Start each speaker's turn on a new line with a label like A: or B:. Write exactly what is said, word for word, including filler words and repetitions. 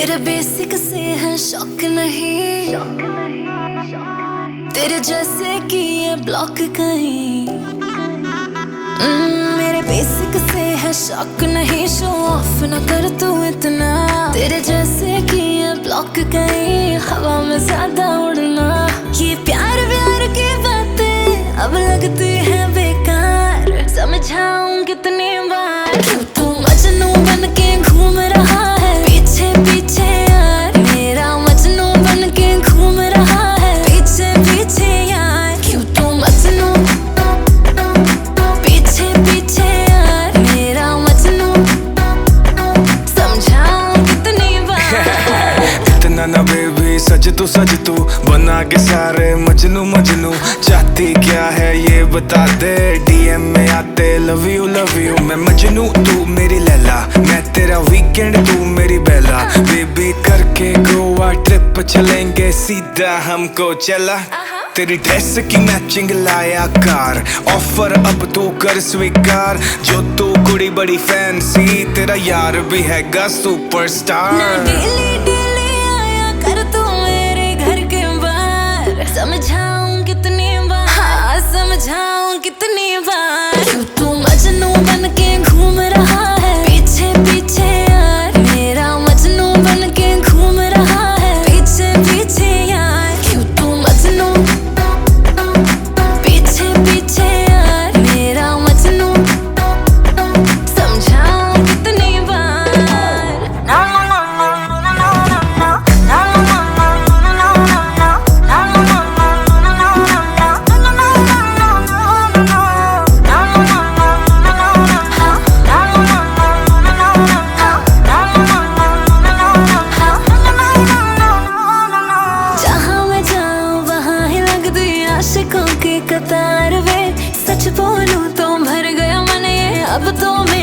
A: तेरे बेसिक से है शौक नहीं, तेरे जैसे कि ये ब्लॉक कहीं। मेरे बेसिक से है शौक नहीं, शो ऑफ न कर तू इतना। तेरे जैसे कि ये ब्लॉक कहीं, हवा में ज्यादा उड़ना। ये प्यार व्यार की बातें अब लगती है बेकार, समझाऊं कितनी बार। क्यों तू मजनू बन के घूम रहा है पीछे पीछे यार, मेरा मजनू बन के घूम रहा है पीछे पीछे यार। क्यों तू मजनू पीछे पीछे यार, मेरा मजनू, समझाऊं कितनी बार।
B: इतना ना बेबी सज तू सज तू, बना के सारे मजनू मजनू। चाहती क्या है ये बता दे, डीएम में आते लव यू लव यू। मैं मजनू तू मेरी लैला, मैं तेरा वीकेंड तू मेरी बेला। बेबी करके गोवा ट्रिप चलेंगे सीधा हमको चला। तेरी ड्रेस की मैचिंग लाया कार, ऑफर अब तो कर स्वीकार। जो तू कुड़ी बड़ी फैंसी, तेरा यार भी हैगा सुपरस्टार।
A: डेली डेली आया कर तू मेरे घर के बाहर, समझाऊं कितनी बार, हाँ समझाऊं कितनी बार। क्यों तू मजनू बन के घूम रहा है पीछे पीछे यार, मेरा मजनू बन के घूम रहा है पीछे पीछे यार। क्यों तू मजनू पीछे पीछे यार, मेरा मजनू, समझाऊं कितनी बार। जहाँ मैं जाऊँ वहाँ ही लगती आशिकों की कतार वे। सच बोलूं तो भर गया मन ये अब तो मेरे